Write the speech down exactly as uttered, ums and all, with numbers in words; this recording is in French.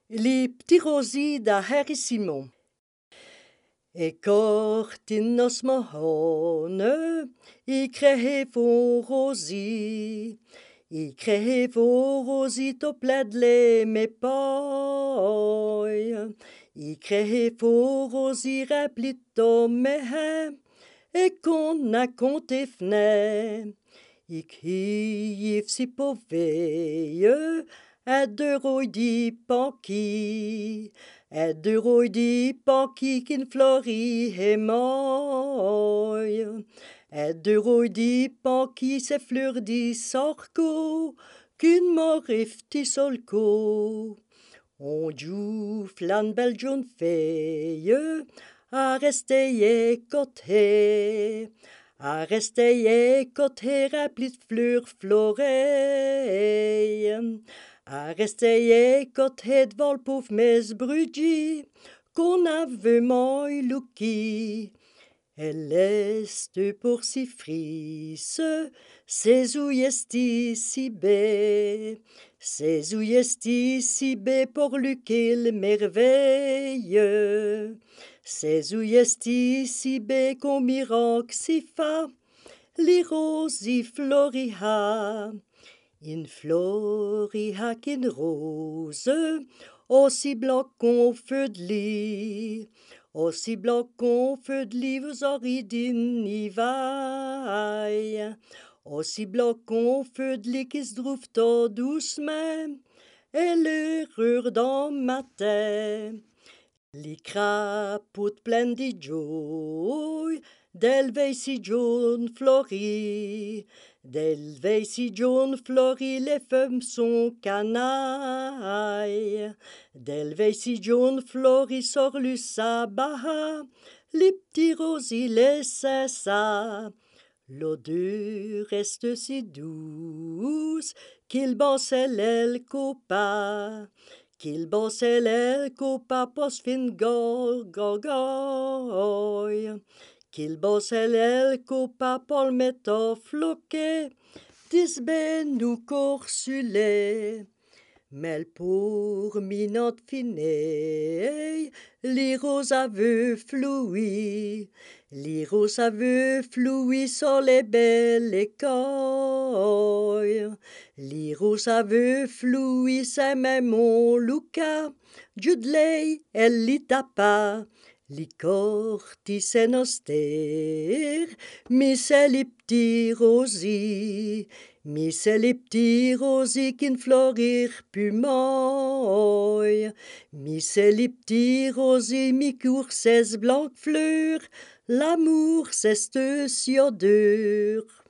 Les petits rosiers de Harry Simon. Et kort in nos mahane, I krehe vår rosi, I krehe vår rosi to pledle me poi, I krehe vår rosi replito me he, e kon a konte fne, I kif si på veie, e de roi di panki, e de roi di panki kin flori he moi, e de roi di panki se fleur di sorco, kin morif ti solco. On joue flan bel jaune feye, a resteye côté, a resteye côté raplit fleur floreille, a resteye côté devant pouf mes brudji, qu'on avait moi luki. Elle est pour si frisse, ses ouillesti si bé, ses ouillesti si bé pour lequel merveille, ses ouillesti si bé qu'on miracle si fa, les roses floriha, in floriha qu'in rose, aussi blanc qu'on feu de lit, aussi blanc qu'on feu de lit, vous aurez din i vaille, aussi blanc qu'on feu de lit qui se trouve tout doucement, et l'heureux dans ma tête. Les crapauds pleines de joie, d'élevées si jaunes fleuries, d'élevées si jaunes fleuries, les femmes sont canailles, d'élevées si jaunes fleuries, sort le sabbat, les petits rosiers laissent ça. L'odeur reste si douce qu'il bansait l'aile copa, qu'il bansait l'aile copa pos fin gorgoy, qu'il bansait l'aile copa pol metto floqué, disben nous corsulé. Mais pour minot finé, les roses aveux flouis, les roses aveux flouis sur les belles écoles, les roses aveux flouis, c'est même mon Luca, Judley, elle l'y tapa, les cortis c'est nostère, mais c'est les petits rosiers. Mi c'est les petits rosiers qui ne florirent plus moi. Mi c'est les petits rosiers, mi court seize blancs fleurs. L'amour c'est ce si dur.